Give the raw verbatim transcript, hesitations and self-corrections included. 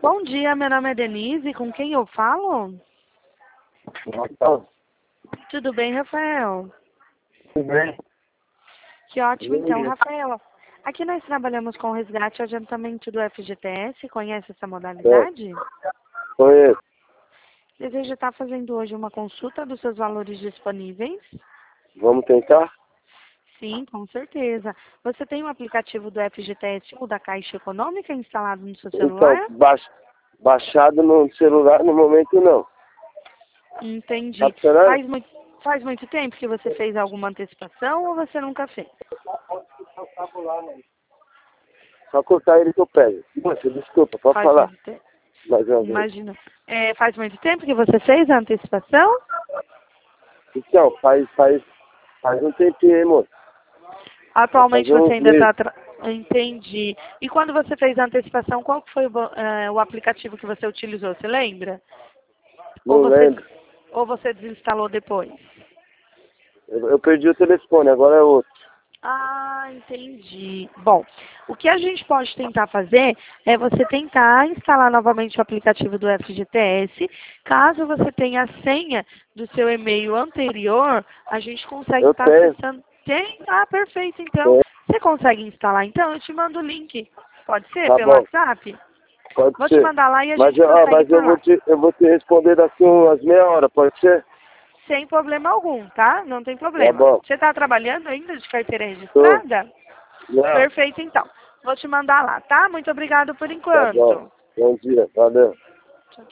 Bom dia, meu nome é Denise, com quem eu falo? Então, Tudo bem, Rafael? tudo bem? Que ótimo, então, Oi. Rafael. Aqui nós trabalhamos com resgate e adiantamento do F G T S, conhece essa É, modalidade? conheço. Deseja estar fazendo hoje uma consulta dos seus valores disponíveis? Vamos tentar? Sim, com certeza. Você tem o aplicativo do F G T S ou da Caixa Econômica instalado no seu Então, celular? baix, baixado no celular no momento não. Tá Entendi. funcionando? Faz muito, faz muito tempo que você fez alguma antecipação ou você nunca fez? Só cortar ele que eu pego. Moça, desculpa, pode Faz falar muito tempo. mais uma vez. Imagina. É, faz muito tempo que você fez a antecipação? Então, faz, faz, faz um tempinho, hein, moço? Vai Atualmente fazer você uns ainda meses. está... Tra... Entendi. E quando você fez a antecipação, qual que foi o, bo- eh, o aplicativo que você utilizou? Você lembra? Ou Não você, lembro. ou você desinstalou depois? Eu, eu perdi o telefone, agora é outro. Ah, entendi. Bom, o que a gente pode tentar fazer é você tentar instalar novamente o aplicativo do F G T S. Caso você tenha a senha do seu e-mail anterior, a gente consegue Eu estar tenho. acessando. Tem? Ah, perfeito. Então, Tenho. você consegue instalar? Então, eu te mando o link. Pode ser? Tá Pelo bom, WhatsApp? pode Vou te ser. mandar lá e a Mas, gente eu- ah, prossegue mas eu por vou lá. te, eu vou te responder daqui umas meia hora, pode ser? Sem problema algum, tá? Não tem Tá problema. bom. Você está trabalhando ainda de carteira Tô. registrada? Não. Perfeito, então. Vou te mandar lá, tá? Muito obrigado por Tá bom. enquanto. Bom dia. Valeu.